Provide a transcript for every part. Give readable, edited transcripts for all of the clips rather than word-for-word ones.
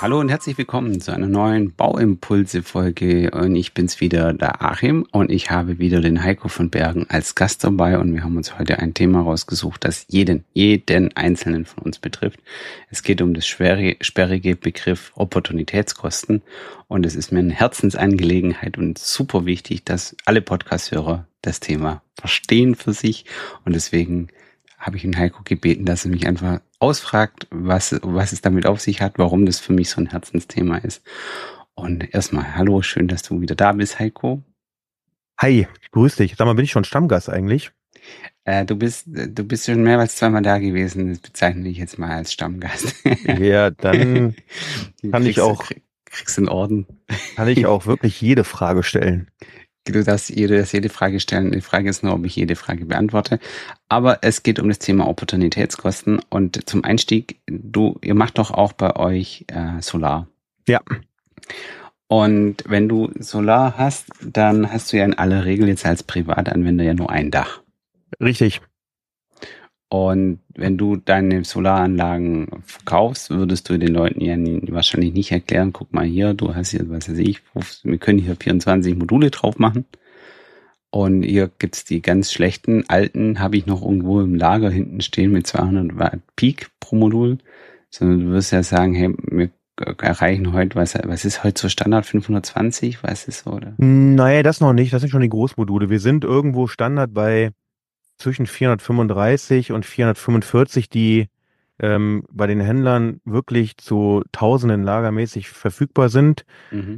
Hallo und herzlich willkommen zu einer neuen Bauimpulse-Folge. Und ich bin's wieder, der Achim, und ich habe wieder den Heiko von Bergen als Gast dabei. Und wir haben uns heute ein Thema rausgesucht, das jeden Einzelnen von uns betrifft. Es geht um das sperrige Begriff Opportunitätskosten. Und es ist mir eine Herzensangelegenheit und super wichtig, dass alle Podcast-Hörer das Thema verstehen für sich. Und deswegen habe ich den Heiko gebeten, dass er mich einfach ausfragt, was es damit auf sich hat, warum das für mich so ein Herzensthema ist. Und erstmal, hallo, schön, dass du wieder da bist, Heiko. Hi, grüß dich. Sag mal, bin ich schon Stammgast eigentlich? Du bist schon mehr als zweimal da gewesen. Das bezeichne ich jetzt mal als Stammgast. Ja, dann Du kann ich auch, kriegst einen Orden. kann ich auch wirklich jede Frage stellen. Du darfst jede Frage stellen. Die Frage ist nur, ob ich jede Frage beantworte. Aber es geht um das Thema Opportunitätskosten. Und zum Einstieg, ihr macht doch auch bei euch Solar. Ja, Und wenn du Solar hast, dann hast du ja in aller Regel jetzt als Privatanwender ja nur ein Dach. richtig. Und wenn du deine Solaranlagen verkaufst, würdest du den Leuten ja wahrscheinlich nicht erklären, guck mal hier, du hast hier, was weiß ich, wir können hier 24 Module drauf machen. Und hier gibt's die ganz schlechten, alten, habe ich noch irgendwo im Lager hinten stehen mit 200 Watt Peak pro Modul. Sondern du wirst ja sagen, hey, wir erreichen heute, was ist heute so Standard, 520, was ist so, oder? Naja, das noch nicht. Das sind schon die Großmodule. Wir sind irgendwo Standard bei zwischen 435 und 445, die bei den Händlern wirklich zu Tausenden lagermäßig verfügbar sind. Mhm.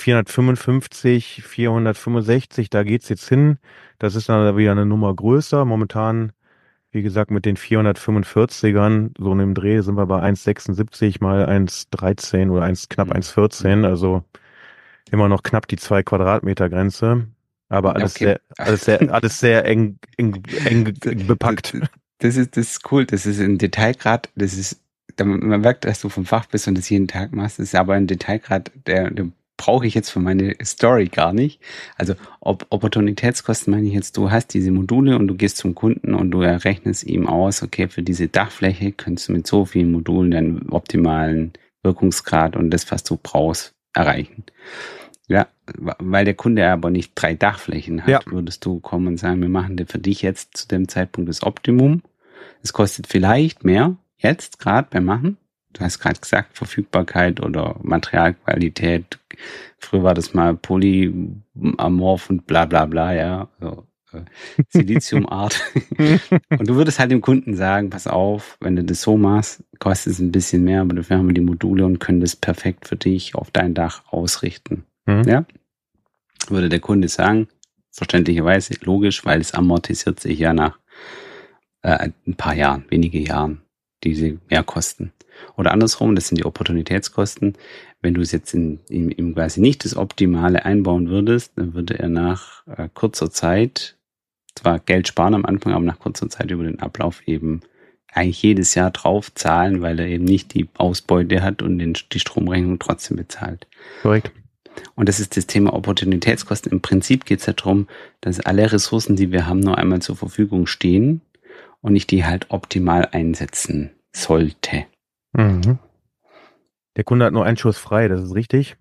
455, 465, da geht's jetzt hin. Das ist dann wieder eine Nummer größer. Momentan, wie gesagt, mit den 445ern, so in dem Dreh, sind wir bei 1,76 mal 1,13 oder knapp 1,14. Also immer noch knapp die 2 Quadratmeter Grenze. Aber Okay. alles sehr eng bepackt. Das ist cool. Das ist ein Detailgrad. Man merkt, dass du vom Fach bist und das jeden Tag machst. Das ist aber ein Detailgrad, der brauche ich jetzt für meine Story gar nicht. Also Opportunitätskosten meine ich jetzt, du hast diese Module und du gehst zum Kunden und du errechnest ihm aus, okay, für diese Dachfläche könntest du mit so vielen Modulen deinen optimalen Wirkungsgrad und das, was du brauchst, erreichen. Ja, weil der Kunde aber nicht 3 Dachflächen hat, Ja. würdest du kommen und sagen, wir machen für dich jetzt zu dem Zeitpunkt das Optimum. Es kostet vielleicht mehr, jetzt gerade beim Machen. Du hast gerade gesagt, Verfügbarkeit oder Materialqualität. Früher war das mal Polyamorph und bla bla bla, ja. So, Siliziumart. Und du würdest halt dem Kunden sagen, pass auf, wenn du das so machst, kostet es ein bisschen mehr, aber dafür haben wir die Module und können das perfekt für dich auf dein Dach ausrichten. Ja, würde der Kunde sagen, verständlicherweise, logisch, weil es amortisiert sich ja nach ein paar Jahren, wenige Jahren, diese Mehrkosten. Oder andersrum, das sind die Opportunitätskosten. Wenn du es jetzt im quasi nicht das Optimale einbauen würdest, dann würde er nach kurzer Zeit, zwar Geld sparen am Anfang, aber nach kurzer Zeit über den Ablauf eben eigentlich jedes Jahr drauf zahlen, weil er eben nicht die Ausbeute hat und die Stromrechnung trotzdem bezahlt. Korrekt. Und das ist das Thema Opportunitätskosten. Im Prinzip geht es ja darum, dass alle Ressourcen, die wir haben, nur einmal zur Verfügung stehen und ich die halt optimal einsetzen sollte. Mhm. Der Kunde hat nur einen Schuss frei, das ist richtig.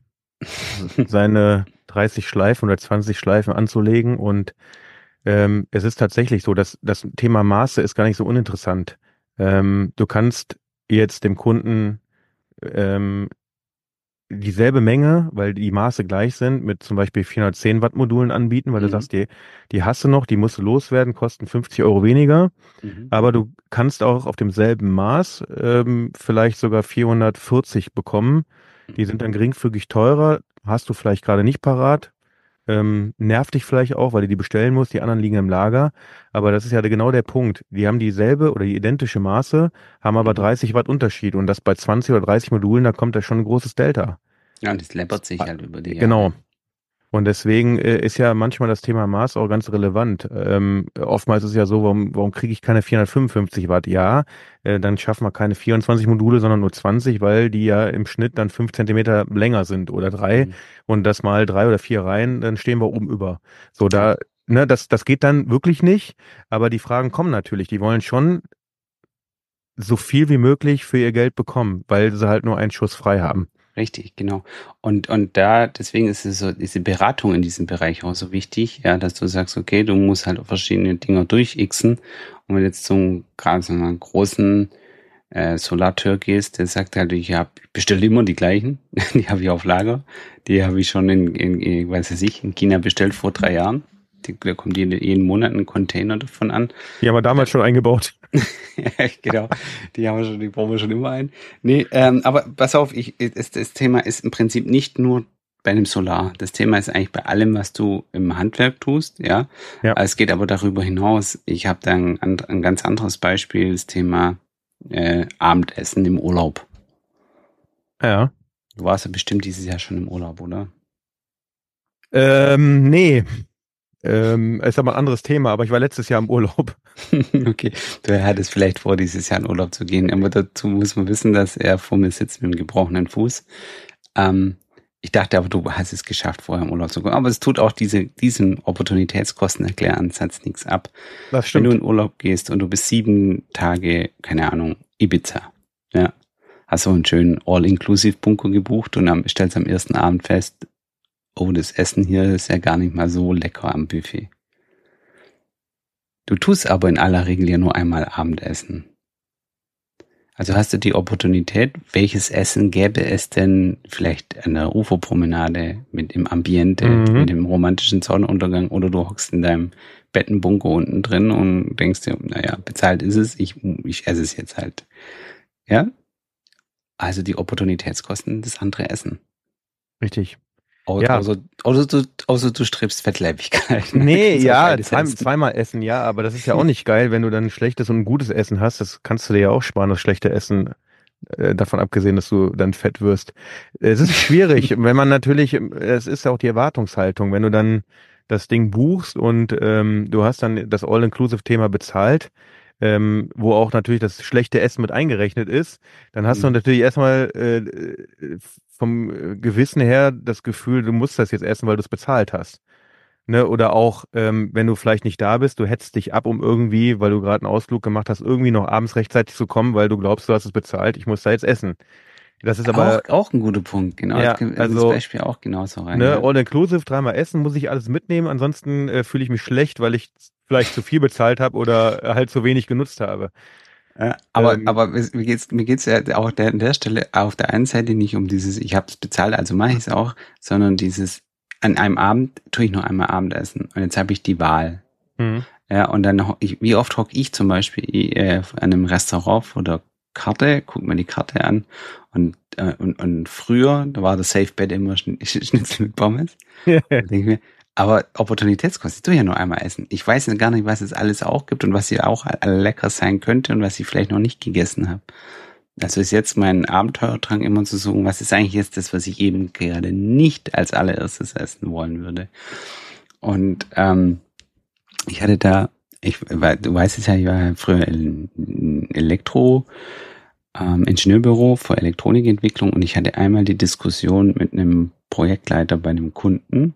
Seine 30 Schleifen oder 20 Schleifen anzulegen. Und es ist tatsächlich so, dass das Thema Maße ist gar nicht so uninteressant. Du kannst jetzt dem Kunden dieselbe Menge, weil die Maße gleich sind, mit zum Beispiel 410 Watt Modulen anbieten, weil du sagst, die hast du noch, die musst du loswerden, kosten 50 Euro weniger. Aber du kannst auch auf demselben Maß vielleicht sogar 440 bekommen. Die sind dann geringfügig teurer, hast du vielleicht gerade nicht parat. Nervt dich vielleicht auch, weil du die bestellen musst, die anderen liegen im Lager. Aber das ist ja genau der Punkt. Die haben dieselbe oder die identische Maße, haben aber 30 Watt Unterschied. Und das bei 20 oder 30 Modulen, da kommt da schon ein großes Delta. Ja, und das läppert sich halt über die Jahre. Genau. Und deswegen ist ja manchmal das Thema Maß auch ganz relevant. Oftmals ist es ja so, warum kriege ich keine 455 Watt? Ja, dann schaffen wir keine 24 Module, sondern nur 20, weil die ja im Schnitt dann 5 Zentimeter länger sind oder 3. Und das mal 3 oder 4 Reihen, dann stehen wir oben über. So, das geht dann wirklich nicht. Aber die Fragen kommen natürlich. Die wollen schon so viel wie möglich für ihr Geld bekommen, weil sie halt nur einen Schuss frei haben. Richtig, genau. Und da, deswegen ist es so, diese Beratung in diesem Bereich auch so wichtig, ja, dass du sagst, okay, du musst halt verschiedene Dinge durchixen. Und wenn du jetzt zum gerade so einen großen Solateur gehst, der sagt halt, ich bestelle immer die gleichen, die habe ich auf Lager, die habe ich schon weiß ich, in China bestellt vor 3 Jahren. Da kommt jeden Monat ein Container davon an. Die haben wir damals schon eingebaut. Genau, die brauchen wir schon immer ein. Nee, aber pass auf, das Thema ist im Prinzip nicht nur bei einem Solar. Das Thema ist eigentlich bei allem, was du im Handwerk tust, ja. Ja. Es geht aber darüber hinaus. Ich habe da ein ganz anderes Beispiel, das Thema Abendessen im Urlaub. Ja. Du warst ja bestimmt dieses Jahr schon im Urlaub, oder? Nee. Ist aber ein anderes Thema, aber ich war letztes Jahr im Urlaub. Okay, du hattest vielleicht vor, dieses Jahr in Urlaub zu gehen, aber dazu muss man wissen, dass er vor mir sitzt mit einem gebrochenen Fuß. Ich dachte aber, du hast es geschafft, vorher im Urlaub zu gehen. Aber es tut auch diesem Opportunitätskostenerkläransatz nichts ab. Das stimmt. Wenn du in Urlaub gehst und du bist 7 Tage, keine Ahnung, Ibiza, ja, hast so einen schönen All-Inclusive-Bunker gebucht und stellst am ersten Abend fest, oh, das Essen hier ist ja gar nicht mal so lecker am Buffet. Du tust aber in aller Regel ja nur einmal Abendessen. Also hast du die Opportunität, welches Essen gäbe es denn vielleicht an der Uferpromenade mit dem Ambiente, mit dem romantischen Sonnenuntergang, oder du hockst in deinem Bettenbunker unten drin und denkst dir, naja, bezahlt ist es, ich esse es jetzt halt. Ja? Also die Opportunitätskosten, das andere Essen. Richtig. Ja. Außer du strebst Fettleibigkeit. Nee, ja, zweimal essen, ja, aber das ist ja auch nicht geil, wenn du dann ein schlechtes und ein gutes Essen hast. Das kannst du dir ja auch sparen, das schlechte Essen, davon abgesehen, dass du dann fett wirst. Es ist schwierig, wenn man natürlich, es ist ja auch die Erwartungshaltung, wenn du dann das Ding buchst und du hast dann das All-Inclusive-Thema bezahlt, wo auch natürlich das schlechte Essen mit eingerechnet ist, dann hast du natürlich erstmal vom Gewissen her das Gefühl, du musst das jetzt essen, weil du es bezahlt hast. Ne? Oder auch, wenn du vielleicht nicht da bist, du hetzt dich ab, um irgendwie, weil du gerade einen Ausflug gemacht hast, irgendwie noch abends rechtzeitig zu kommen, weil du glaubst, du hast es bezahlt, ich muss da jetzt essen. Das ist aber auch ein guter Punkt, genau. Ja, das Beispiel auch genauso rein. Ne, Ja. All-Inclusive, dreimal essen, muss ich alles mitnehmen, ansonsten fühle ich mich schlecht, weil ich vielleicht zu viel bezahlt habe oder halt zu wenig genutzt habe. Aber mir geht's ja auch an der Stelle auf der einen Seite nicht um dieses, ich habe es bezahlt, also mache ich es auch, sondern dieses, an einem Abend tue ich nur einmal Abendessen und jetzt habe ich die Wahl. Ja, und dann, wie oft hocke ich zum Beispiel an einem Restaurant vor der Karte, guck mir die Karte an und früher, da war das Safe Bet immer Schnitzel mit Pommes. Da denke ich mir, aber Opportunitätskosten, ich tue ja nur einmal essen. Ich weiß ja gar nicht, was es alles auch gibt und was hier auch lecker sein könnte und was ich vielleicht noch nicht gegessen habe. Also ist jetzt mein Abenteuerdrang immer zu suchen, was ist eigentlich jetzt das, was ich eben gerade nicht als allererstes essen wollen würde. Und ich hatte da, du weißt es ja, ich war ja früher in Ingenieurbüro für Elektronikentwicklung und ich hatte einmal die Diskussion mit einem Projektleiter bei einem Kunden,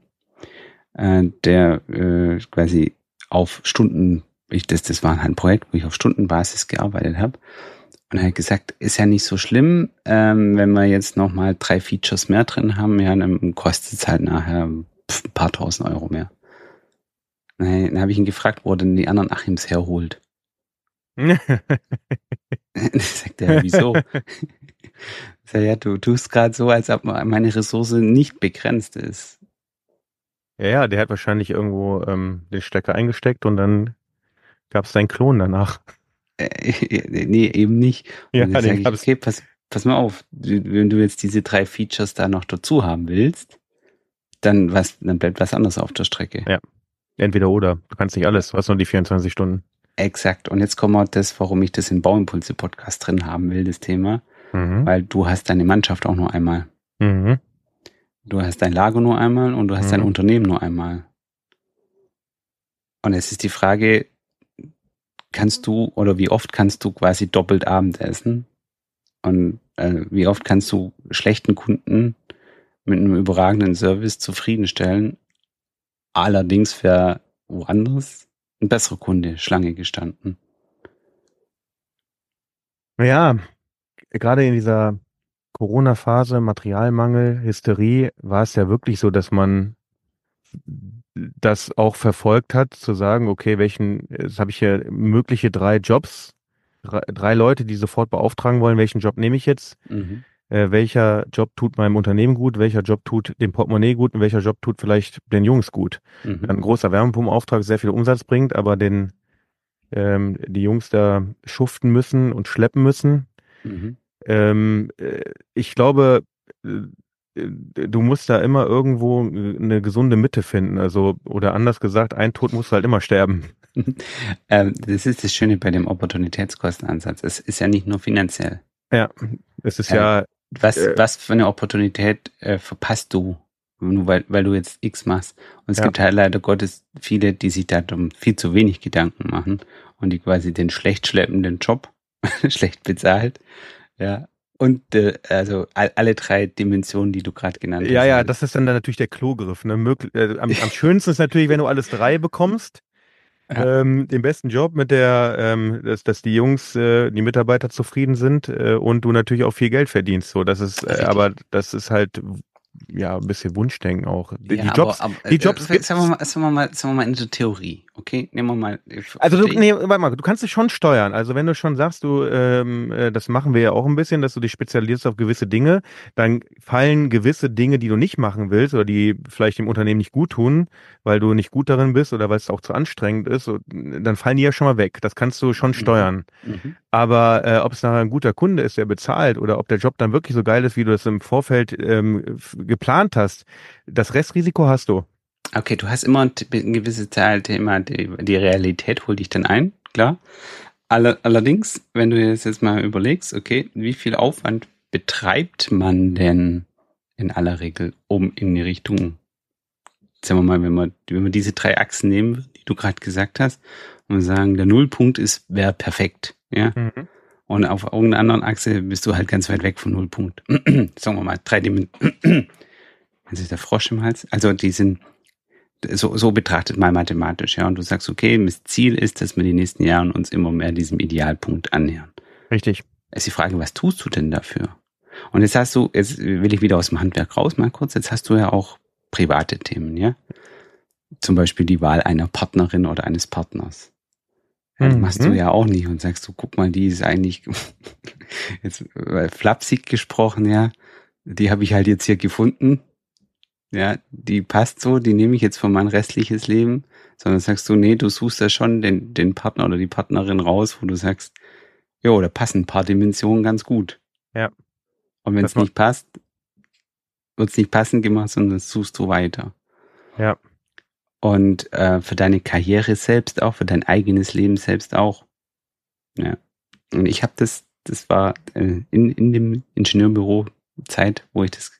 der quasi auf Stunden, das war halt ein Projekt, wo ich auf Stundenbasis gearbeitet habe. Und er hat gesagt, ist ja nicht so schlimm, wenn wir jetzt nochmal 3 Features mehr drin haben, ja, dann kostet es halt nachher ein paar tausend Euro mehr. Dann habe ich ihn gefragt, wo er denn die anderen Achims herholt. Dann sagt er, wieso? Sag, ja, du tust gerade so, als ob meine Ressource nicht begrenzt ist. Ja, der hat wahrscheinlich irgendwo den Stecker eingesteckt und dann gab es seinen Klon danach. Nee, eben nicht. Und Ja, dann sage ich, okay, pass mal auf, wenn du jetzt diese 3 Features da noch dazu haben willst, dann bleibt was anderes auf der Strecke. Ja, entweder oder. Du kannst nicht alles, du hast nur die 24 Stunden. Exakt. Und jetzt kommen wir das, warum ich das in Bauimpulse-Podcast drin haben will, das Thema. Weil du hast deine Mannschaft auch nur einmal. Du hast dein Lager nur einmal und du hast dein Unternehmen nur einmal. Und es ist die Frage, wie oft kannst du quasi doppelt Abendessen? Und wie oft kannst du schlechten Kunden mit einem überragenden Service zufriedenstellen? Allerdings wäre woanders ein besserer Kunde Schlange gestanden. Ja, gerade in dieser Corona-Phase, Materialmangel, Hysterie, war es ja wirklich so, dass man das auch verfolgt hat, zu sagen, okay, jetzt habe ich hier mögliche 3 Jobs, drei Leute, die sofort beauftragen wollen, welchen Job nehme ich jetzt? Mhm. Welcher Job tut meinem Unternehmen gut, welcher Job tut dem Portemonnaie gut und welcher Job tut vielleicht den Jungs gut. Mhm. Ein großer Wärmepumpenauftrag sehr viel Umsatz bringt, aber die Jungs da schuften müssen und schleppen müssen. Mhm. Ich glaube, du musst da immer irgendwo eine gesunde Mitte finden. Also, oder anders gesagt, ein Tod musst du halt immer sterben. Das ist das Schöne bei dem Opportunitätskostenansatz. Es ist ja nicht nur finanziell. Ja, es ist Äh, ja, was für eine Opportunität verpasst du, nur weil du jetzt X machst? Und es ja, gibt halt leider Gottes viele, die sich darum viel zu wenig Gedanken machen und die quasi den schlecht schleppenden Job, schlecht bezahlt, ja. Und also alle 3 Dimensionen, die du gerade genannt ja, hast. ja, Also, das ist dann natürlich der Klogriff. Ne? Am schönsten ist natürlich, wenn du alles 3 bekommst. ja. Den besten Job dass die Jungs, die Mitarbeiter zufrieden sind und du natürlich auch viel Geld verdienst. So, Richtig. aber das ist halt ja ein bisschen Wunschdenken auch. Ja, aber Die Jobs gibt's. sagen wir mal in der Theorie, okay? Nehmen wir mal, Also verstehe ich. nee, warte mal, du kannst es schon steuern. Also wenn du schon sagst, das machen wir ja auch ein bisschen, dass du dich spezialisierst auf gewisse Dinge, dann fallen gewisse Dinge, die du nicht machen willst oder die vielleicht dem Unternehmen nicht gut tun, weil du nicht gut darin bist oder weil es auch zu anstrengend ist, und dann fallen die ja schon mal weg. Das kannst du schon Mhm. steuern. Mhm. Aber ob es nachher ein guter Kunde ist, der bezahlt, oder ob der Job dann wirklich so geil ist, wie du das im Vorfeld geplant hast, das Restrisiko hast du. Okay, du hast immer ein gewisses Teilthema, die Realität holt dich dann ein, klar. Allerdings, wenn du jetzt mal überlegst, okay, wie viel Aufwand betreibt man denn in aller Regel, um in die Richtung, sagen wir mal, wenn wir diese 3 Achsen nehmen, die du gerade gesagt hast, und wir sagen, der Nullpunkt wäre perfekt, ja. Mhm. Und auf irgendeiner anderen Achse bist du halt ganz weit weg von Nullpunkt. Sagen wir mal, 3 Dimensionen. Also ist der Frosch im Hals. Also die sind so betrachtet mal mathematisch, ja. Und du sagst, okay, das Ziel ist, dass wir die nächsten Jahre uns immer mehr diesem Idealpunkt annähern. Richtig. Ist die Frage, was tust du denn dafür? Und jetzt will ich wieder aus dem Handwerk raus, mal kurz. Jetzt hast du ja auch private Themen, ja. Zum Beispiel die Wahl einer Partnerin oder eines Partners. Ja, das machst du Mhm. ja auch nicht und sagst du, guck mal, die ist eigentlich jetzt flapsig gesprochen, ja. Die habe ich halt jetzt hier gefunden. Ja, die passt so, die nehme ich jetzt für mein restliches Leben, sondern sagst du, nee, du suchst da schon den Partner oder die Partnerin raus, wo du sagst, jo, da passen ein paar Dimensionen ganz gut. Ja. Und wenn Das es nicht passt, wird es nicht passend gemacht, sondern das suchst du weiter. Ja. Und für deine Karriere selbst auch, für dein eigenes Leben selbst auch. Ja. Und ich habe das war in dem Ingenieurbüro Zeit, wo ich das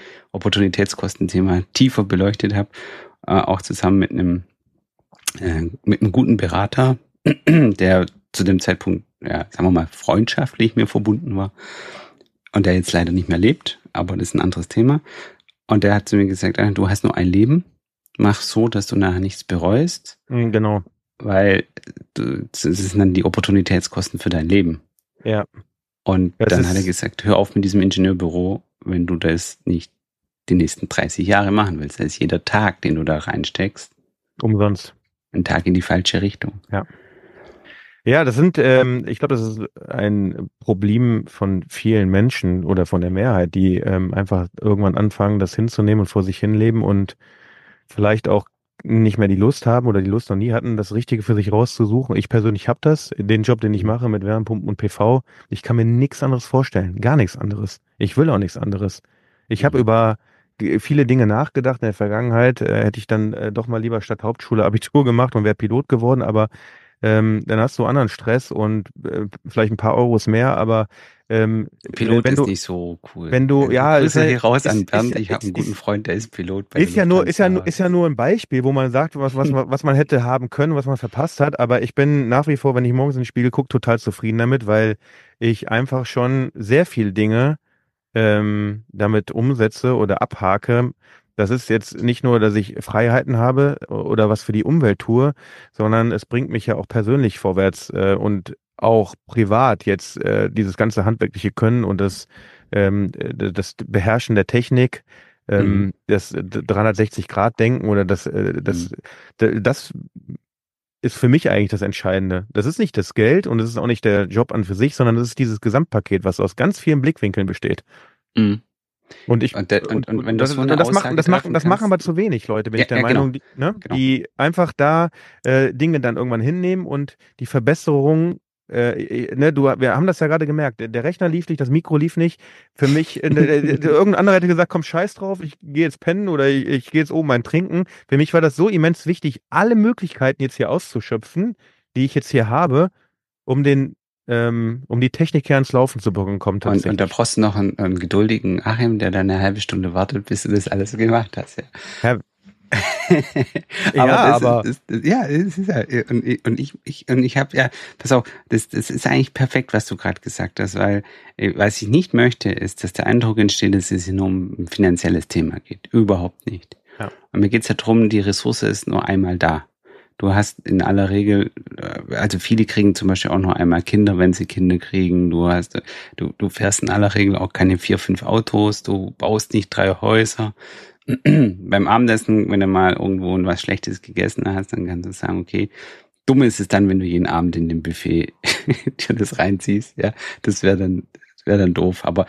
Opportunitätskostenthema tiefer beleuchtet habe, auch zusammen mit einem guten Berater, der zu dem Zeitpunkt, ja, sagen wir mal, freundschaftlich mir verbunden war und der jetzt leider nicht mehr lebt, aber das ist ein anderes Thema. Und der hat zu mir gesagt, du hast nur ein Leben, mach so, dass du nachher nichts bereust, Genau. weil das sind dann die Opportunitätskosten für dein Leben. Ja. Und Das dann hat er ist gesagt, hör auf mit diesem Ingenieurbüro, wenn du das nicht die nächsten 30 Jahre machen willst. Das ist jeder Tag, den du da reinsteckst, umsonst. ein Tag in die falsche Richtung. Ja. Ja, ich glaube, das ist ein Problem von vielen Menschen oder von der Mehrheit, die einfach irgendwann anfangen, das hinzunehmen und vor sich hinleben und vielleicht auch nicht mehr die Lust haben oder die Lust noch nie hatten, das Richtige für sich rauszusuchen. Ich persönlich habe den Job, den ich mache mit Wärmepumpen und PV. Ich kann mir nichts anderes vorstellen, gar nichts anderes. Ich will auch nichts anderes. Ich habe Mhm. über viele Dinge nachgedacht. In der Vergangenheit hätte ich dann doch mal lieber statt Hauptschule Abitur gemacht und wäre Pilot geworden, aber dann hast du anderen Stress und vielleicht ein paar Euros mehr, aber Pilot wenn ist du, nicht so cool. wenn du, ja, Grüße hier raus an Bernd. ja, Ich habe einen guten Freund, der ist Pilot bei der ist Lufthansa. ja nur ein Beispiel, wo man sagt, was man hätte haben können, was man verpasst hat. Aber ich bin nach wie vor, wenn ich morgens in den Spiegel gucke, total zufrieden damit, weil ich einfach schon sehr viele Dinge damit umsetze oder abhake. Das ist jetzt nicht nur, dass ich Freiheiten habe oder was für die Umwelt tue, sondern es bringt mich ja auch persönlich vorwärts. Und auch privat jetzt dieses ganze handwerkliche Können und das Beherrschen der Technik, das 360-Grad-Denken oder das ist für mich eigentlich das Entscheidende. Das ist nicht das Geld und es ist auch nicht der Job an für sich, sondern das ist dieses Gesamtpaket, was aus ganz vielen Blickwinkeln besteht. Mhm. Und wenn du so eine Aussage treffen das machen kannst, aber zu wenig Leute, bin ich der genau. Meinung, Genau. die einfach da Dinge dann irgendwann hinnehmen und die Verbesserung, wir haben das ja gerade gemerkt, der Rechner lief nicht, das Mikro lief nicht. Für mich, irgendein anderer hätte gesagt, komm, scheiß drauf, ich gehe jetzt pennen oder ich gehe jetzt oben ein Trinken. Für mich war das so immens wichtig, alle Möglichkeiten jetzt hier auszuschöpfen, die ich jetzt hier habe, um die Technik her ans Laufen zu bekommen tatsächlich. Und da brauchst du noch einen geduldigen Achim, der dann eine halbe Stunde wartet, bis du das alles gemacht hast. Ja. Aber es ist ja, und ich habe ja, pass auf, das ist eigentlich perfekt, was du gerade gesagt hast, weil was ich nicht möchte, ist, dass der Eindruck entsteht, dass es hier nur um ein finanzielles Thema geht. Überhaupt nicht. Ja. Und mir geht's ja darum, die Ressource ist nur einmal da. Du hast in aller Regel, also viele kriegen zum Beispiel auch nur einmal Kinder, wenn sie Kinder kriegen. Du fährst in aller Regel auch keine 4, 5 Autos, du baust nicht 3 Häuser. Beim Abendessen, wenn du mal irgendwo was Schlechtes gegessen hast, dann kannst du sagen, okay, dumm ist es dann, wenn du jeden Abend in dem Buffet dir das reinziehst, ja, das wäre dann doof. Aber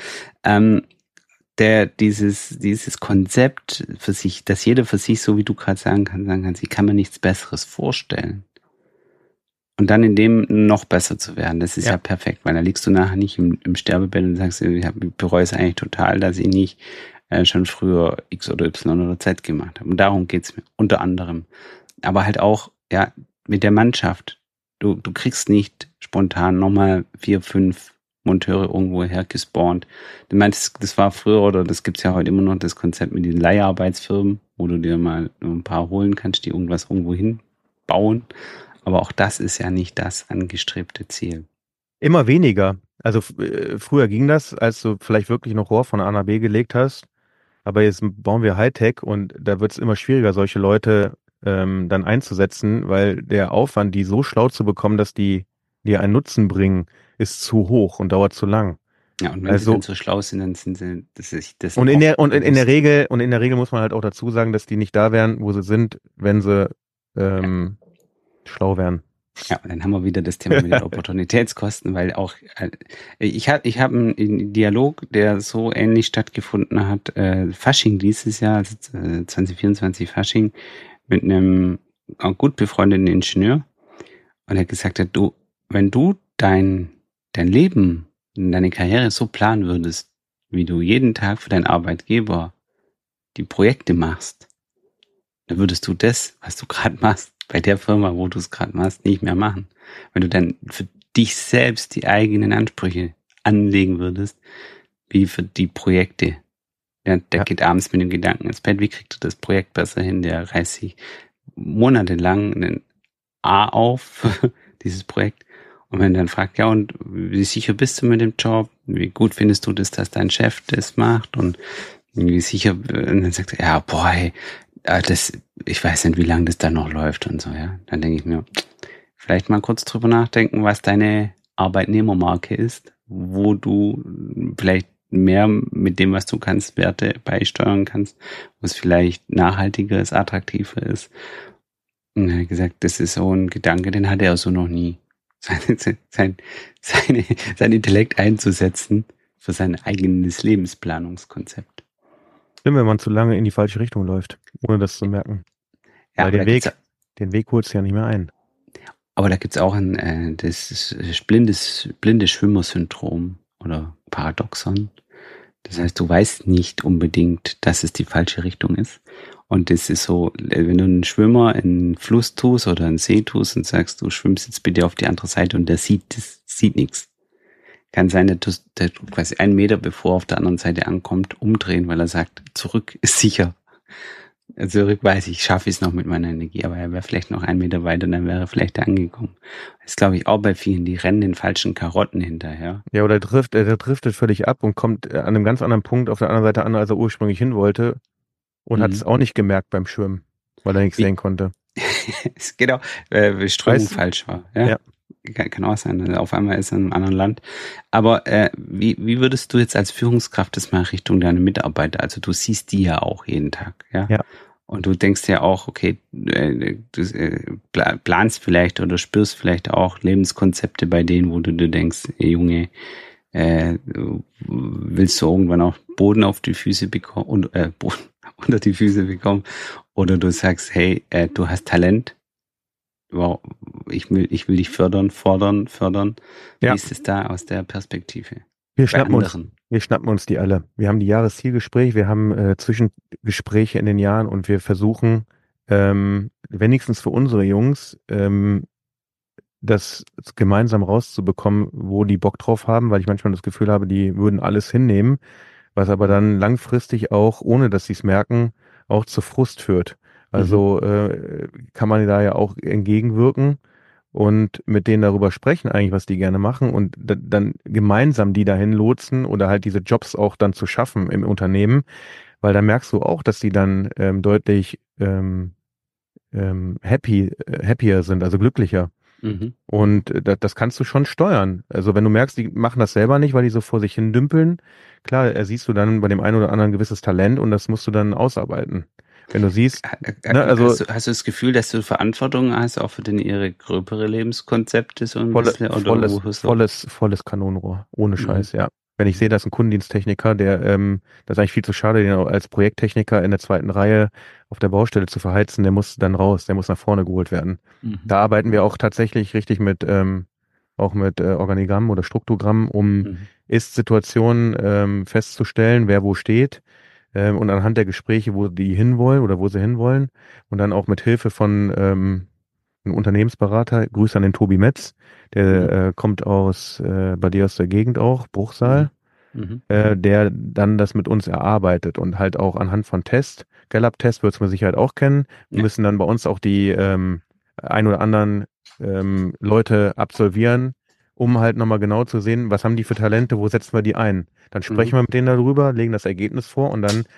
dieses Konzept für sich, dass jeder für sich, so wie du gerade sagen kannst, ich kann mir nichts Besseres vorstellen. Und dann in dem noch besser zu werden, das ist ja perfekt, weil da liegst du nachher nicht im Sterbebett und sagst, ich bereue es eigentlich total, dass ich nicht schon früher X oder Y oder Z gemacht habe. Und darum geht's mir unter anderem. Aber halt auch, ja, mit der Mannschaft. Du kriegst nicht spontan nochmal 4, 5 Monteure irgendwo hergespawnt. Du meinst, das war früher oder das gibt's ja heute immer noch, das Konzept mit den Leiharbeitsfirmen, wo du dir mal ein paar holen kannst, die irgendwas irgendwo hinbauen. Aber auch das ist ja nicht das angestrebte Ziel. Immer weniger. Also früher ging das, als du vielleicht wirklich noch Rohr von A nach B gelegt hast. Aber jetzt bauen wir Hightech und da wird es immer schwieriger, solche Leute dann einzusetzen, weil der Aufwand, die so schlau zu bekommen, dass die dir einen Nutzen bringen, ist zu hoch und dauert zu lang. Ja, und wenn sie dann so schlau sind, dann sind sie das und in der Regel muss man halt auch dazu sagen, dass die nicht da wären, wo sie sind, wenn sie schlau wären. Ja, und dann haben wir wieder das Thema mit den Opportunitätskosten, weil auch ich hab einen Dialog, der so ähnlich stattgefunden hat, Fasching dieses Jahr, also 2024 Fasching, mit einem gut befreundeten Ingenieur, und er hat gesagt, wenn du dein Leben, deine Karriere so planen würdest, wie du jeden Tag für deinen Arbeitgeber die Projekte machst, dann würdest du das, was du gerade machst, bei der Firma, wo du es gerade machst, nicht mehr machen. Wenn du dann für dich selbst die eigenen Ansprüche anlegen würdest, wie für die Projekte. Der geht abends mit dem Gedanken ins Bett, wie kriegt er das Projekt besser hin? Der reißt sich monatelang einen A auf für dieses Projekt. Und wenn er dann fragt, ja, und wie sicher bist du mit dem Job? Wie gut findest du das, dass dein Chef das macht? Und wie sicher, und dann sagt er, ja, boah, hey, ich weiß nicht, wie lange das da noch läuft und so, ja. Dann denke ich mir, vielleicht mal kurz drüber nachdenken, was deine Arbeitnehmermarke ist, wo du vielleicht mehr mit dem, was du kannst, Werte beisteuern kannst, wo es vielleicht nachhaltiger ist, attraktiver ist. Und er hat gesagt, das ist so ein Gedanke, den hatte er so noch nie. Sein Intellekt einzusetzen für sein eigenes Lebensplanungskonzept. Stimmt, wenn man zu lange in die falsche Richtung läuft, ohne das zu merken. Ja, weil den Weg holst du ja nicht mehr ein. Aber da gibt's auch das blinde Schwimmersyndrom oder Paradoxon. Das heißt, du weißt nicht unbedingt, dass es die falsche Richtung ist. Und das ist so, wenn du einen Schwimmer in einen Fluss tust oder einen See tust und sagst, du schwimmst jetzt bitte auf die andere Seite und der sieht nichts. Kann sein, der quasi 1 Meter bevor er auf der anderen Seite ankommt, umdrehen, weil er sagt, zurück ist sicher. Zurück weiß ich schaffe es noch mit meiner Energie, aber er wäre vielleicht noch 1 Meter weiter, dann wäre er vielleicht angekommen. Das glaube ich auch bei vielen, die rennen den falschen Karotten hinterher. Ja, oder der driftet völlig ab und kommt an einem ganz anderen Punkt auf der anderen Seite an, als er ursprünglich hin wollte und hat es auch nicht gemerkt beim Schwimmen, weil er nichts sehen konnte. Genau, Strömung falsch war. Ja. Kann auch sein, also auf einmal ist er in einem anderen Land. Aber wie würdest du jetzt als Führungskraft das mal Richtung deiner Mitarbeiter, also du siehst die ja auch jeden Tag, ja? Ja. Und du denkst ja auch, okay, du planst vielleicht oder spürst vielleicht auch Lebenskonzepte bei denen, wo du dir denkst, ey Junge, willst du irgendwann auch Boden auf die Füße bekommen und Boden unter die Füße bekommen? Oder du sagst, hey, du hast Talent, wow, ich will dich fordern. Wie Ja. ist es da aus der Perspektive? Wir Bei schnappen uns, anderen. wir schnappen uns die alle. Wir haben die Jahreszielgespräche, wir haben Zwischengespräche in den Jahren und wir versuchen, wenigstens für unsere Jungs, das gemeinsam rauszubekommen, wo die Bock drauf haben, weil ich manchmal das Gefühl habe, die würden alles hinnehmen, was aber dann langfristig auch, ohne dass sie es merken, auch zu Frust führt. Also kann man da ja auch entgegenwirken und mit denen darüber sprechen eigentlich, was die gerne machen und dann gemeinsam die dahin lotsen oder halt diese Jobs auch dann zu schaffen im Unternehmen, weil dann merkst du auch, dass die dann deutlich happier sind, also glücklicher. Mhm. Und das kannst du schon steuern. Also wenn du merkst, die machen das selber nicht, weil die so vor sich hin dümpeln, klar, siehst du dann bei dem einen oder anderen ein gewisses Talent und das musst du dann ausarbeiten. Wenn du siehst, ne, also Hast du das Gefühl, dass du Verantwortung hast, auch für ihre gröbere Lebenskonzepte so ein bisschen? Oder volles Kanonenrohr, ohne Mhm. Scheiß, ja. Wenn ich sehe, dass ein Kundendiensttechniker, das ist eigentlich viel zu schade, den als Projekttechniker in der zweiten Reihe auf der Baustelle zu verheizen, der muss dann raus, der muss nach vorne geholt werden. Mhm. Da arbeiten wir auch tatsächlich richtig mit, auch mit Organigrammen oder Struktogrammen, um Mhm. Ist-Situationen festzustellen, wer wo steht und anhand der Gespräche, wo die hinwollen oder wo sie hinwollen und dann auch mit Hilfe von ein Unternehmensberater, Grüße an den Tobi Metz, der Mhm. kommt bei dir aus der Gegend auch, Bruchsal, Mhm. Mhm. der dann das mit uns erarbeitet und halt auch anhand von Test, Gallup-Test würdest du mit Sicherheit auch kennen, wir Ja. müssen dann bei uns auch die ein oder anderen Leute absolvieren, um halt nochmal genau zu sehen, was haben die für Talente, wo setzen wir die ein. Dann Mhm. sprechen wir mit denen darüber, legen das Ergebnis vor und dann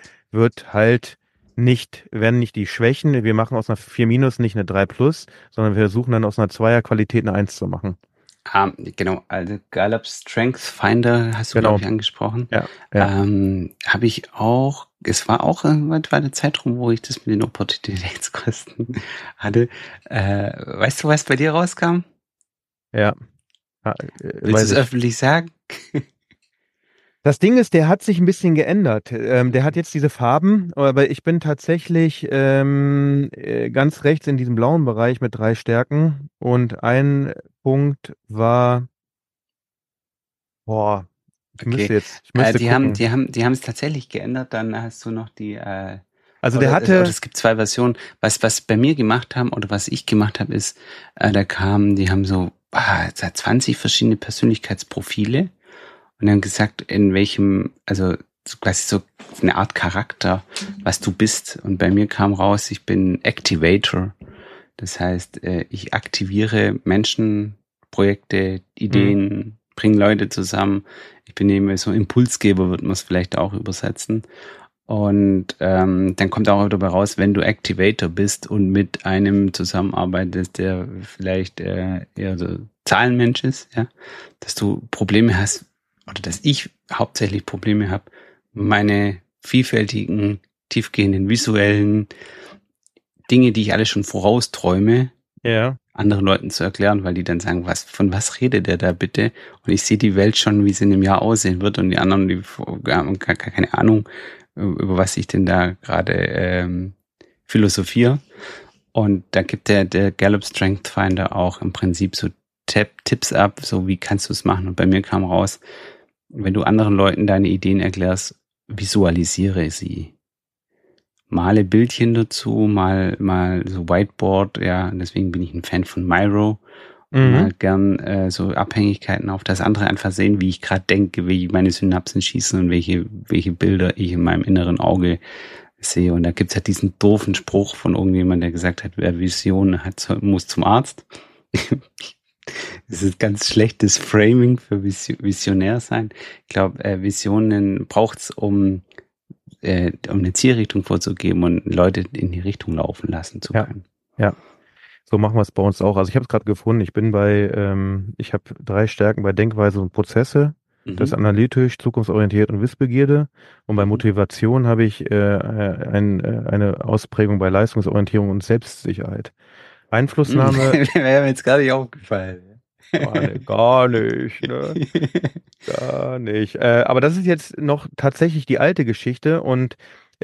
werden nicht die Schwächen, wir machen aus einer 4 minus nicht eine 3 plus, sondern wir versuchen dann aus einer Zweier Qualität eine 1 zu machen. Genau, also Gallup Strength Finder hast du, glaube Genau, ich, angesprochen. ja, ja. Habe ich auch, es war auch irgendwann war der Zeitraum, wo ich das mit den Opportunitätskosten hatte. Weißt du, was bei dir rauskam? Ja, Willst du weiß es ich. öffentlich sagen? Das Ding ist, der hat sich ein bisschen geändert. Der hat jetzt diese Farben, aber ich bin tatsächlich ganz rechts in diesem blauen Bereich mit 3 Stärken. Und ein Punkt war, boah, Okay. ich müsste gucken. Die haben es tatsächlich geändert. Dann hast du noch Also der oder hatte, es gibt zwei Versionen. Was bei mir gemacht haben oder was ich gemacht habe, ist, die haben so 20 verschiedene Persönlichkeitsprofile und haben gesagt, in welchem, also so quasi so eine Art Charakter, was du bist. Und bei mir kam raus, ich bin Activator. Das heißt, ich aktiviere Menschen, Projekte, hm, Ideen, bringe Leute zusammen. Ich bin eben so Impulsgeber, wird man es vielleicht auch übersetzen. Und dann kommt auch dabei raus, wenn du Activator bist und mit einem zusammenarbeitest, der vielleicht eher so Zahlenmensch ist, ja, dass du Probleme hast oder dass ich hauptsächlich Probleme habe, meine vielfältigen, tiefgehenden, visuellen Dinge, die ich alle schon vorausträume, ja, anderen Leuten zu erklären, weil die dann sagen, von was redet der da bitte? Und ich sehe die Welt schon, wie sie in einem Jahr aussehen wird und die anderen, die haben gar keine Ahnung, über was ich denn da gerade philosophiere. Und da gibt der Gallup Strength Finder auch im Prinzip so Tipps ab, so wie kannst du es machen. Und bei mir kam raus, wenn du anderen Leuten deine Ideen erklärst, visualisiere sie. Male Bildchen dazu, mal so Whiteboard, ja, deswegen bin ich ein Fan von Miro und mhm, mal gern so Abhängigkeiten auf das andere einfach sehen, wie ich gerade denke, wie meine Synapsen schießen und welche Bilder ich in meinem inneren Auge sehe. Und da gibt's halt diesen doofen Spruch von irgendjemand, der gesagt hat, wer Vision hat, muss zum Arzt. Das ist ganz schlechtes Framing für Visionär sein. Ich glaube, Visionen braucht's, um eine Zielrichtung vorzugeben und Leute in die Richtung laufen lassen zu ja, können. ja. So machen wir es bei uns auch. Also ich habe es gerade gefunden. Ich habe 3 Stärken bei Denkweise und Prozesse. Das ist analytisch, zukunftsorientiert und Wissbegierde. Und bei Motivation habe ich eine Ausprägung bei Leistungsorientierung und Selbstsicherheit. Einflussnahme. Wäre mir jetzt gar nicht aufgefallen. Gar nicht, ne? Gar nicht. Aber das ist jetzt noch tatsächlich die alte Geschichte und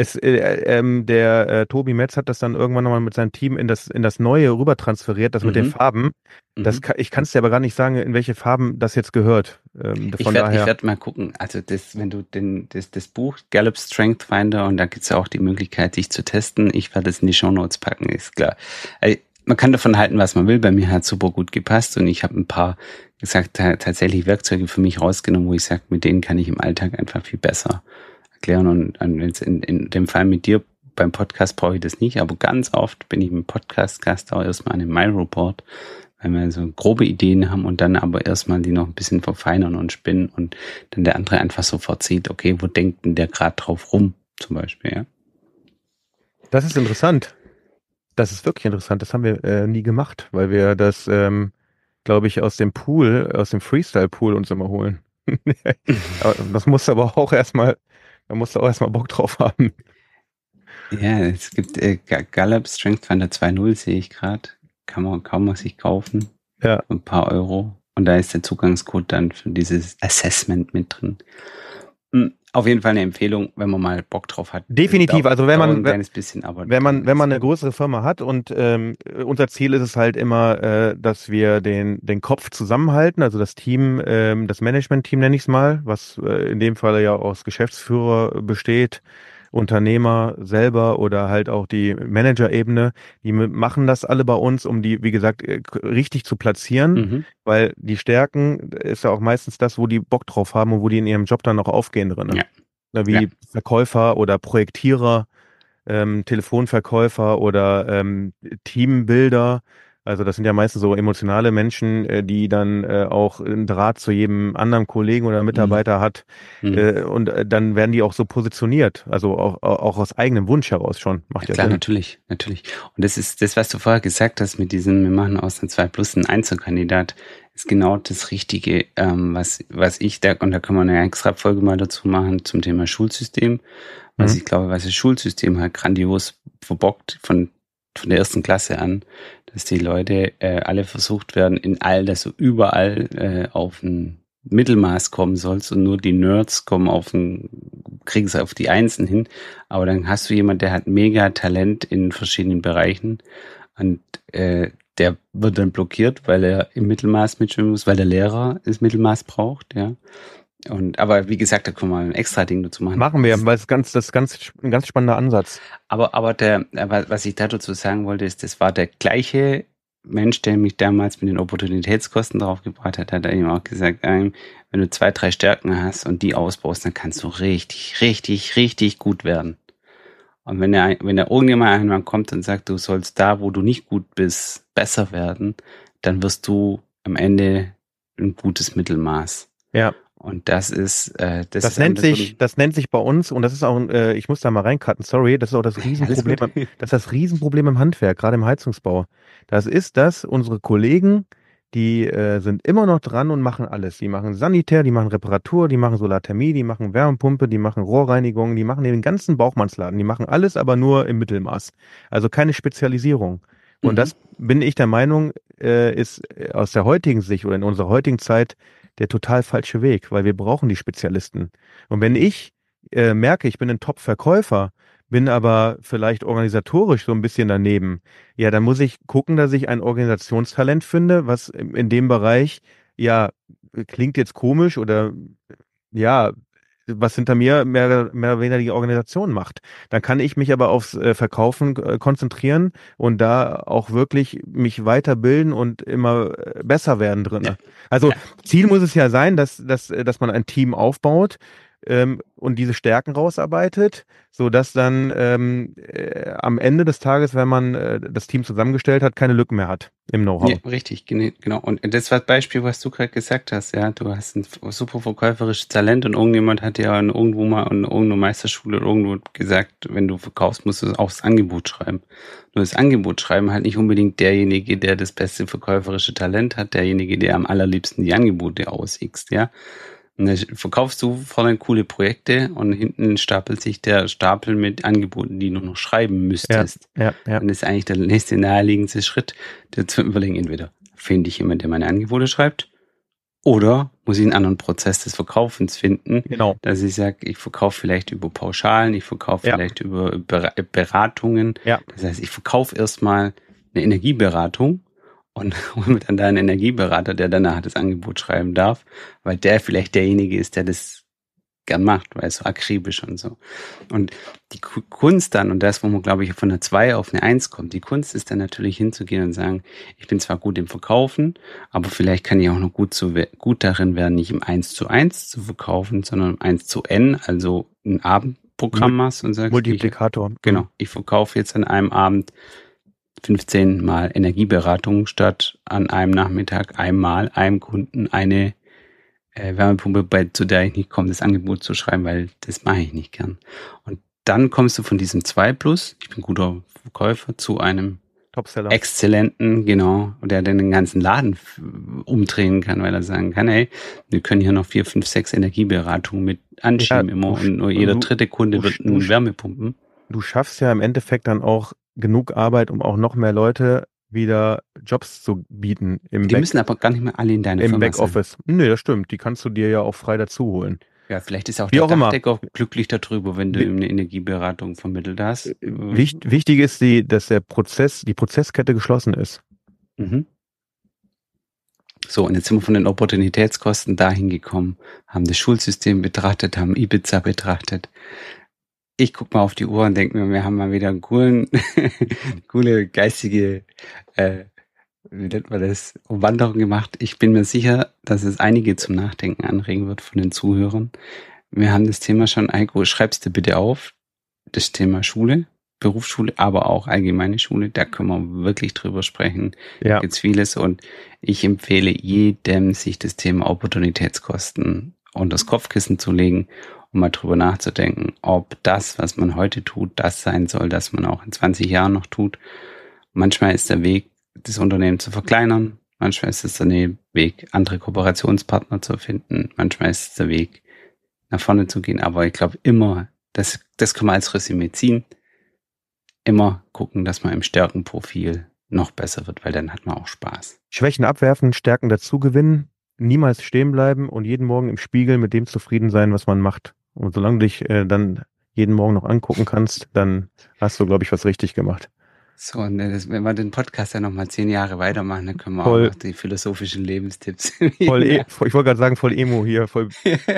der Tobi Metz hat das dann irgendwann nochmal mit seinem Team in das Neue rüber transferiert, das mit den Farben. Ich kann es dir aber gar nicht sagen, in welche Farben das jetzt gehört. Ich werd mal gucken. Also wenn du das Buch Gallup Strength Finder, und da gibt's ja auch die Möglichkeit, dich zu testen. Ich werde es in die Shownotes packen, ist klar. Man kann davon halten, was man will. Bei mir hat super gut gepasst und ich habe ein paar, gesagt, tatsächlich Werkzeuge für mich rausgenommen, wo ich sage, mit denen kann ich im Alltag einfach viel besser erklären. Und wenn es in dem Fall mit dir beim Podcast brauche ich das nicht, aber ganz oft bin ich im Podcast-Gast auch erstmal an einem My-Report, weil wir so grobe Ideen haben und dann aber erstmal die noch ein bisschen verfeinern und spinnen und dann der andere einfach sofort sieht, okay, wo denkt denn der gerade drauf rum, zum Beispiel, ja. Das ist interessant. Das ist wirklich interessant. Das haben wir nie gemacht, weil wir das, glaube ich, aus dem Freestyle-Pool uns immer holen. Das musst du aber auch erstmal, da musst du auch erstmal Bock drauf haben. Ja, es gibt Gallup Strength Finder 2.0 sehe ich gerade. Kann man sich kaufen. Ja. Für ein paar Euro. Und da ist der Zugangscode dann für dieses Assessment mit drin. Auf jeden Fall eine Empfehlung, wenn man mal Bock drauf hat. Definitiv, also wenn man eine größere Firma hat und unser Ziel ist es halt immer, dass wir den Kopf zusammenhalten, also das Team, das Management-Team nenne ich es mal, was in dem Fall ja aus Geschäftsführer besteht, Unternehmer selber oder halt auch die Managerebene, die machen das alle bei uns, um die, wie gesagt, richtig zu platzieren, weil die Stärken ist ja auch meistens das, wo die Bock drauf haben und wo die in ihrem Job dann auch aufgehen drin. Ja. Wie Verkäufer oder Projektierer, Telefonverkäufer oder Teambuilder. Also das sind ja meistens so emotionale Menschen, die dann auch einen Draht zu jedem anderen Kollegen oder Mitarbeiter hat. Und dann werden die auch so positioniert. Also auch aus eigenem Wunsch heraus schon. Macht ja klar, Sinn. Natürlich. Und das ist das, was du vorher gesagt hast mit diesem, wir machen aus einer 2 plus einen Einzelkandidat, ist genau das Richtige, was ich da, und da kann man eine extra Folge mal dazu machen zum Thema Schulsystem. Ich glaube, was das Schulsystem halt grandios verbockt von der ersten Klasse an, dass die Leute alle versucht werden, dass du überall auf ein Mittelmaß kommen sollst und nur die Nerds kriegen es auf die Einsen hin. Aber dann hast du jemanden, der hat mega Talent in verschiedenen Bereichen und der wird dann blockiert, weil er im Mittelmaß mitschwimmen muss, weil der Lehrer das Mittelmaß braucht, ja. Aber wie gesagt, da können wir ein extra Ding dazu machen. Machen wir, weil das ist ein ganz spannender Ansatz. Aber was ich dazu sagen wollte, ist, das war der gleiche Mensch, der mich damals mit den Opportunitätskosten draufgebracht hat ihm auch gesagt, wenn du 2, 3 Stärken hast und die ausbaust, dann kannst du richtig, richtig, richtig gut werden. Und wenn da irgendjemand kommt und sagt, du sollst da, wo du nicht gut bist, besser werden, dann wirst du am Ende ein gutes Mittelmaß. Ja. Und das ist, das nennt sich bei uns, und das ist auch, ich muss da mal reincutten, sorry, das ist auch das Riesenproblem, das ist das Riesenproblem im Handwerk, gerade im Heizungsbau. Das ist das, unsere Kollegen, die sind immer noch dran und machen alles. Die machen Sanitär, die machen Reparatur, die machen Solarthermie, die machen Wärmepumpe, die machen Rohrreinigung, die machen den ganzen Bauchmannsladen, die machen alles, aber nur im Mittelmaß. Also keine Spezialisierung. Und das, bin ich der Meinung, ist aus der heutigen Sicht oder in unserer heutigen Zeit der total falsche Weg, weil wir brauchen die Spezialisten. Und wenn ich merke, ich bin ein Top-Verkäufer, bin aber vielleicht organisatorisch so ein bisschen daneben, ja, dann muss ich gucken, dass ich ein Organisationstalent finde, was in dem Bereich, ja, klingt jetzt komisch oder ja, was hinter mir mehr oder weniger die Organisation macht. Dann kann ich mich aber aufs Verkaufen konzentrieren und da auch wirklich mich weiterbilden und immer besser werden drin. Ja. Also Ziel muss es ja sein, dass man ein Team aufbaut und diese Stärken rausarbeitet, sodass dann am Ende des Tages, wenn man das Team zusammengestellt hat, keine Lücken mehr hat im Ja, Know-how. richtig, genau. Und das war das Beispiel, was du gerade gesagt hast, ja. Du hast ein super verkäuferisches Talent und irgendjemand hat ja irgendwo mal in irgendeiner Meisterschule oder irgendwo gesagt, wenn du verkaufst, musst du auch das Angebot schreiben. Nur das Angebot schreiben halt nicht unbedingt derjenige, der das beste verkäuferische Talent hat, derjenige, der am allerliebsten die Angebote ausixt, ja. Und dann verkaufst du vorne coole Projekte und hinten stapelt sich der Stapel mit Angeboten, die du noch schreiben Ja, müsstest. ja, ja. Dann ist eigentlich der nächste naheliegendste Schritt, dir zu überlegen, entweder finde ich jemanden, der meine Angebote schreibt, oder muss ich einen anderen Prozess des Verkaufens finden, Genau. dass ich sage, ich verkaufe vielleicht über Pauschalen, ich verkaufe Ja. vielleicht über Beratungen. Ja. Das heißt, ich verkaufe erstmal eine Energieberatung und hole mir dann da einen Energieberater, der danach das Angebot schreiben darf, weil der vielleicht derjenige ist, der das gern macht, weil es so akribisch und so. Und die Kunst dann, und das, wo man, glaube ich, von einer 2 auf eine 1 kommt, die Kunst ist dann natürlich hinzugehen und sagen, ich bin zwar gut im Verkaufen, aber vielleicht kann ich auch noch gut darin werden, nicht im 1:1 zu verkaufen, sondern im 1:n, also ein Abendprogramm machst und sagst, Multiplikator. Genau, ich verkaufe jetzt an einem Abend 15 Mal Energieberatung statt an einem Nachmittag einmal einem Kunden eine Wärmepumpe, zu der ich nicht komme, das Angebot zu schreiben, weil das mache ich nicht gern. Und dann kommst du von diesem 2+, ich bin guter Verkäufer, zu einem Topseller. Exzellenten, genau, der den ganzen Laden umdrehen kann, weil er sagen kann, hey, wir können hier noch 4, 5, 6 Energieberatungen mit anschieben immer und nur jeder dritte Kunde wird einen Wärmepumpen. Du schaffst ja im Endeffekt dann auch genug Arbeit, um auch noch mehr Leute wieder Jobs zu bieten. Die müssen aber gar nicht mehr alle in deine Firma Backoffice. sein. Nee, das stimmt. Die kannst du dir ja auch frei dazu holen. Ja, vielleicht ist auch der Dachdecker glücklich darüber, wenn du ihm eine Energieberatung vermittelt hast. Wichtig ist, dass die Prozesskette geschlossen ist. Mhm. So, und jetzt sind wir von den Opportunitätskosten dahin gekommen, haben das Schulsystem betrachtet, haben Ibiza betrachtet. Ich gucke mal auf die Uhr und denke mir, wir haben mal wieder einen coole geistige, wie nennt man das, Umwanderung gemacht. Ich bin mir sicher, dass es einige zum Nachdenken anregen wird von den Zuhörern. Wir haben das Thema schon, Heiko, schreibst du bitte auf, das Thema Schule, Berufsschule, aber auch allgemeine Schule, da können wir wirklich drüber sprechen. Ja. Da gibt's vieles und ich empfehle jedem, sich das Thema Opportunitätskosten unter das Kopfkissen zu legen, um mal drüber nachzudenken, ob das, was man heute tut, das sein soll, das man auch in 20 Jahren noch tut. Manchmal ist der Weg, das Unternehmen zu verkleinern. Manchmal ist es der Weg, andere Kooperationspartner zu finden. Manchmal ist es der Weg, nach vorne zu gehen. Aber ich glaube immer, das kann man als Resümee ziehen. Immer gucken, dass man im Stärkenprofil noch besser wird, weil dann hat man auch Spaß. Schwächen abwerfen, Stärken dazu gewinnen, niemals stehen bleiben und jeden Morgen im Spiegel mit dem zufrieden sein, was man macht. Und solange du dich dann jeden Morgen noch angucken kannst, dann hast du, glaube ich, was richtig gemacht. So, und wenn wir den Podcast ja nochmal 10 Jahre weitermachen, dann können wir auch noch die philosophischen Lebenstipps. Ich wollte gerade sagen, voll Emo hier, voll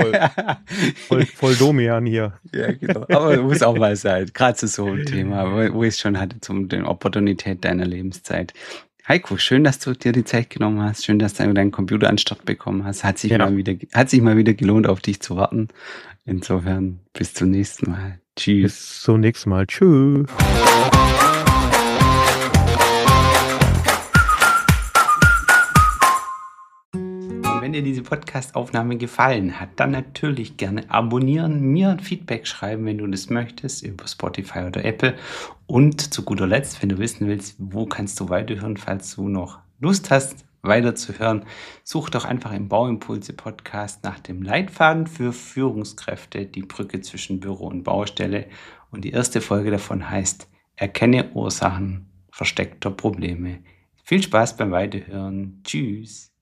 Domian hier. Ja, genau. Aber muss auch mal sein, gerade zu so einem Thema, wo ich es schon hatte, den Opportunität deiner Lebenszeit. Heiko, schön, dass du dir die Zeit genommen hast. Schön, dass du deinen Computer an den Start bekommen hast. Hat sich mal wieder gelohnt, auf dich zu warten. Insofern, bis zum nächsten Mal. Tschüss. Bis zum nächsten Mal. Tschüss. Wenn dir diese Podcast-Aufnahme gefallen hat, dann natürlich gerne abonnieren, mir ein Feedback schreiben, wenn du das möchtest, über Spotify oder Apple. Und zu guter Letzt, wenn du wissen willst, wo kannst du weiterhören, falls du noch Lust hast, weiterzuhören, such doch einfach im Bauimpulse-Podcast nach dem Leitfaden für Führungskräfte, die Brücke zwischen Büro und Baustelle. Und die erste Folge davon heißt, erkenne Ursachen versteckter Probleme. Viel Spaß beim Weiterhören. Tschüss.